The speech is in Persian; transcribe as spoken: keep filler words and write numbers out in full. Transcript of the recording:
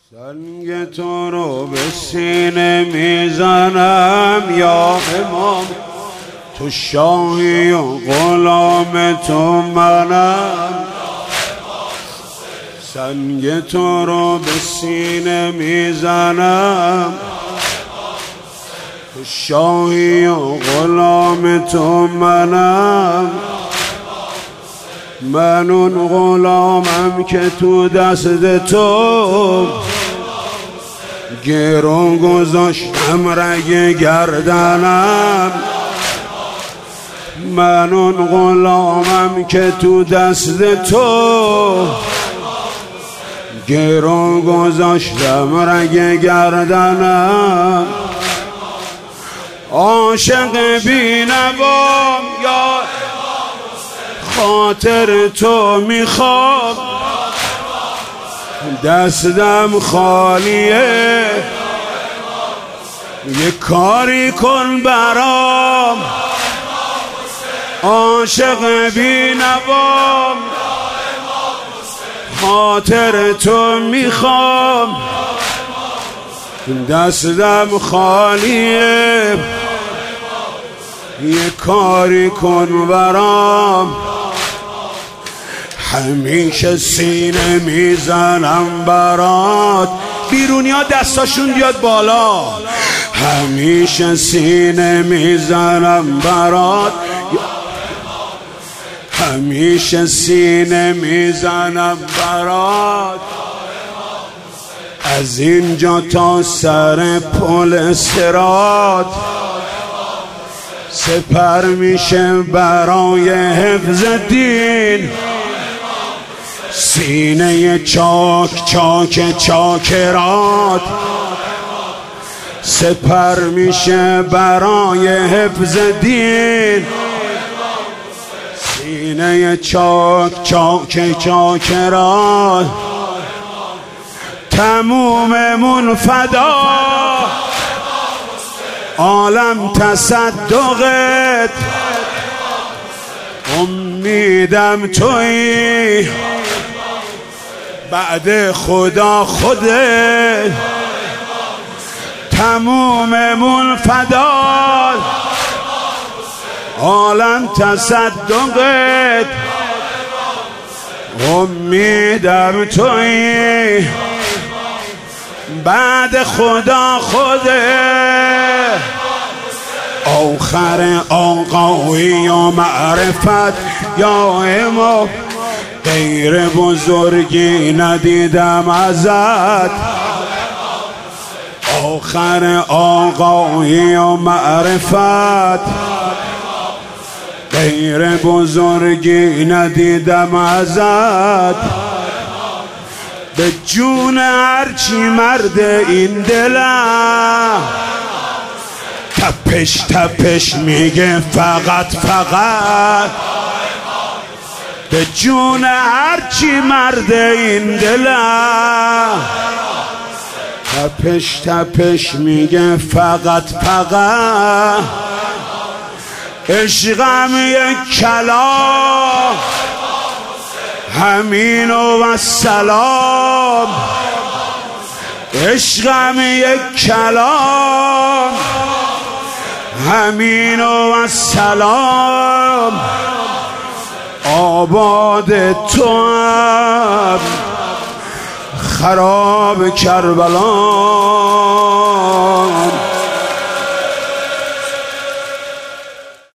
سنگ تو رو به سینه میزنم یا امام، تو شاهی و غلام تو منم. سنگ تو رو به سینه میزنم، تو شاهی و غلام تو منم. من اون غلامم که تو دست تو گرو گذاشتم رگ گردنم. من اون غلامم که تو دست تو گرو گذاشتم رگ گردنم. عاشق بی‌نوام یا خاطر تو میخوام، دستم خالیه یه کاری کن برام. عاشق بی‌نوام خاطر تو میخوام، دستم خالیه یه کاری کن برام. همیشه سینه میزنم برات، بیرونی ها دستاشون بیاد بالا. همیشه سینه میزنم برات، همیشه سینه میزنم برات. از اینجا تا سر پل صراط سپر میشه برای حفظ دین. سینه چاک چاک چاکرات سپر میشه برای حفظ دین. سینه چاک چاک چاکرات تموممون فدا، عالم تصدقت، امیدم تویی بعد خدا خودت. تموممون فدا، عالم تصدقت، امیدم تویی بعد خدا خودت. آخر آقایی و معرفت یا امام، غیر بزرگی ندیدم ازت. آخر آقایی و معرفت، غیر بزرگی ندیدم ازت. به جون هرچی مرد این دلم تپش تپش میگه فقط فقط. به جون هرچی مرد این دلم تپش تپش میگه فقط فقط. عشقم یک کلام همین و سلام. عشقم یک کلام همین و سلام. آباد تو هم خراب کربلا.